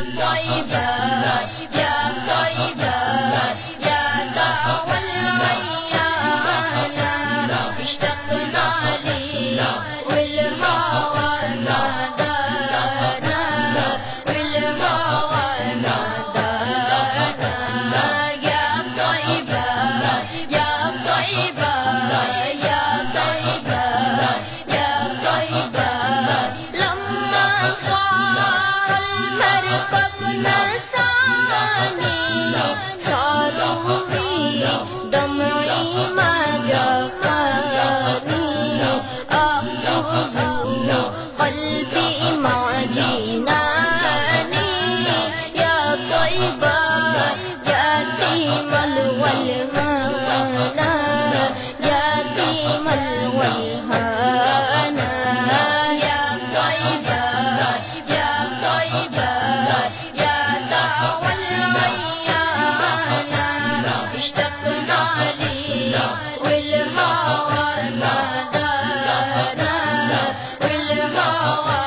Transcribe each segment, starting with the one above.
طيبة يا طيبة يا دعوى العيان اشتقنا لي والهوى نادانا والهوى نادانا يا طيبة يا طيبة يا طيبة يا طيبة لما صار المركب نساني صاروا في دمعي ما جفاني أخذ قلبي مع جناني يا طيبة يتيم الولهانا يتيم الولهانا يا طيبة يا طيبة يا دعوى العيان اشتقنا لي والهوى نادانا والهوى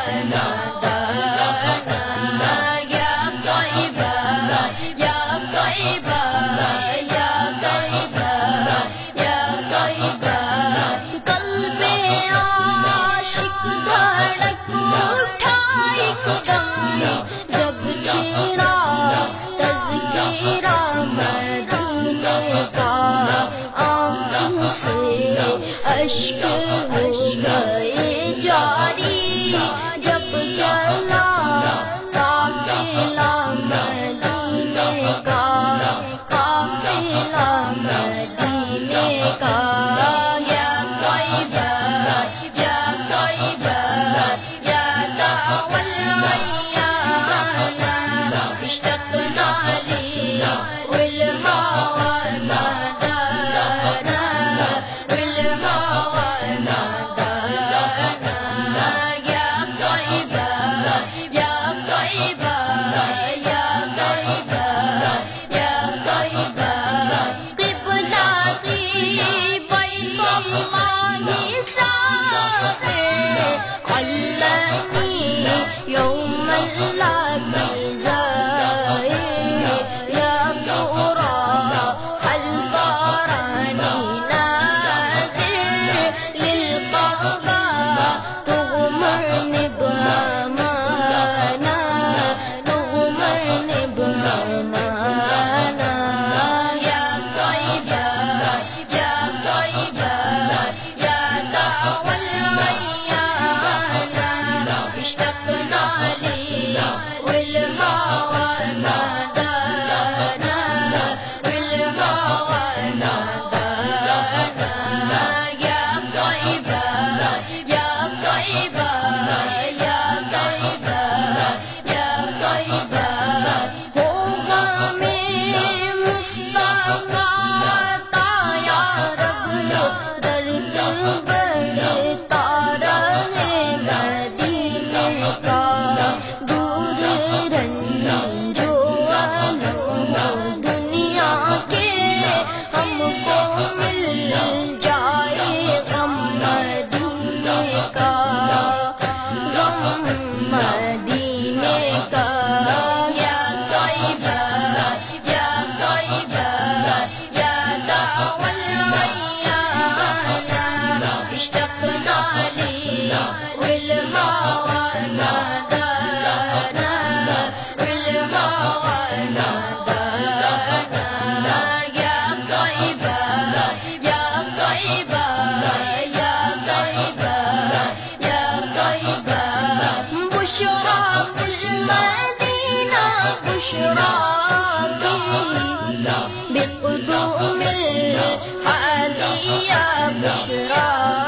نادانا يا طيبة يا طيبة يا طيبة يا طيبة قلبي عاشق دھڑک اٹھا ایک دم جب چھڑا تذکرہ مدینے کا آنکھوں سے اشک ہو گئے جاری جب چلا قافلہ مدینے کا قافلہ مدینے کا یا طیبہ یا طیبہ یا دعوى العيان اشتقنا لي والهوى نادانا والهوى نادانا يا طيبة يا طيبة يا طيبة يا طيبة قبلتي بيت الله سافر علني يوم اللعب زاهر يا ترى هل تراني ناظر للقضاء تغمرني بأمانة تغمرني بأمانة يا طيبة يا طيبة يا دعوى العيان اشتقنا لي والهوى نادانا والهوى نادانا يا طيبة يا طيبة يا طيبة يا طيبة ہوگا میں مصطفیٰ کا یا رب درد بڑھتا رہے مدینے کا دور رنجو دنیا کے ہم کو مل جائے غم مدینے کا غم مدینے کا یا طیبہ یا طیبہ یا دعوى العيان اشتقنا لي والهوى نادانا والهوى نادانا يا طيبة يا طيبة يا طيبة يا طيبة بشرى بالمدينة بشرى بقدوم الهادي يا بشرى